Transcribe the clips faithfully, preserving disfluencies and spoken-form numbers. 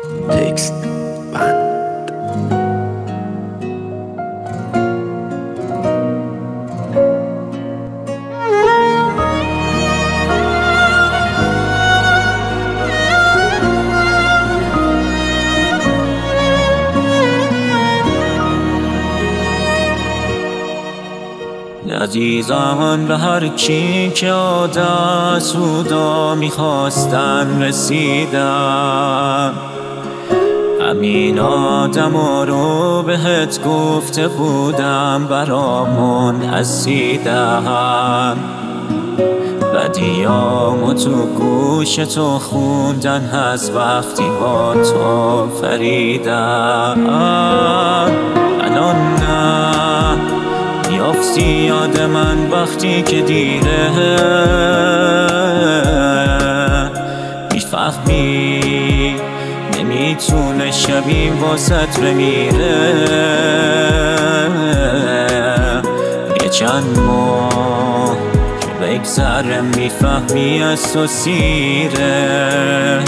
تکست بند. عزیزان به هر کی که عادت سودا میخواستن رسیدم، همین آدما رو بهت گفته بودم برامون حسیدم. بدیامو تو گوش تو خوندن از وقتی با تو فریدم. الان نه میافتی یاد من وقتی که دیره، میفهمی نمیتونه شبیم واسط بمیره. یه چند ماه که بگذره میفهمی از تو سیره.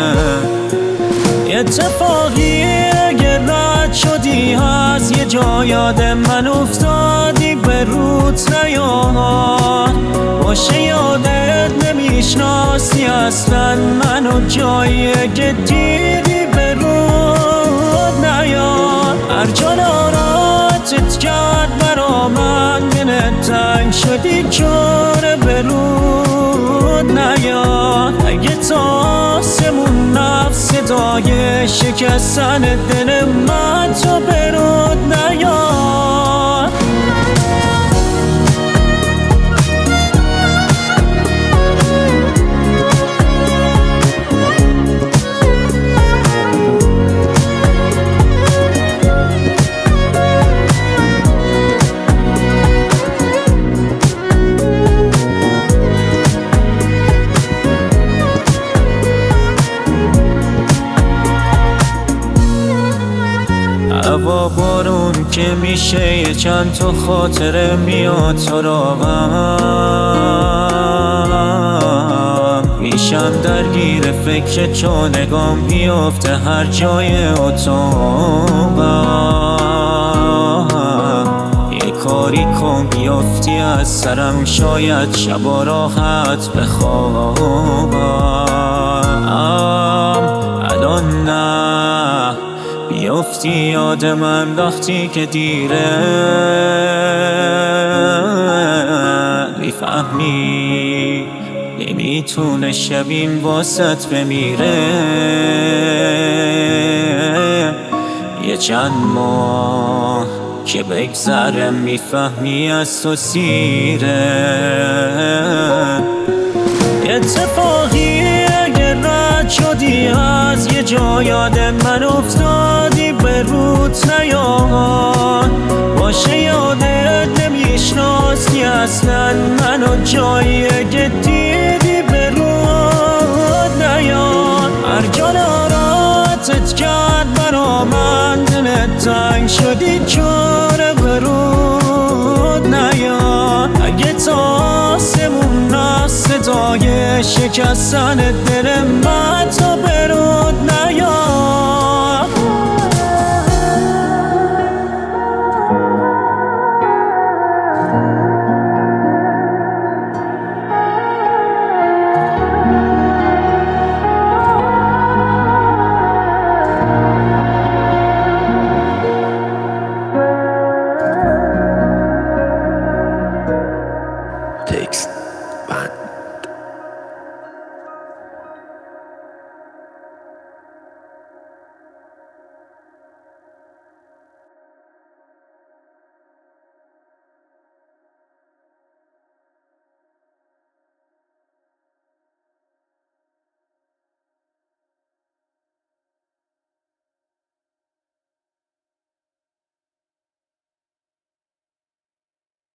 اتفاقی اگه رد شدی از یه جا یاد من افتادی به روت نیاد باشه، یادت نمیشناسی اصلا منو جایی که دیدی به روت نیاد. هر جا ناراتت کرد برا من دلت تنگ شدی چاره به روت نیاد. اگه تا آسمون نفس صدای شکستن دل من تو به رود نیاد. هوا بارون که میشه یه چند تا خاطره میاد تو را غم، میشم درگیر فکر چون نگام بیفته هر جای اتاقم. یه کاری کن بیفتی از سرم شاید شبا راحت بخوابم. الان نه بیفتی یاد من وقتی که دیره، میفهمی نمیتونه شبیم واسط بمیره. یه چند ماه که بگذره میفهمی از تو سیره. اتفاقی اگه رد شدی از یه جا یاد من افتادی به روت نیاد باشه، یادت نمیشناسی اصلا منو جایی که دیدی به روت نیاد. هر جا ناراتت کرد برا من دلت تنگ شدی چاره به رود نیاد. اگه تا آسمون نفس صدای شکستن دل من تو به رود نیاد. تکست بند.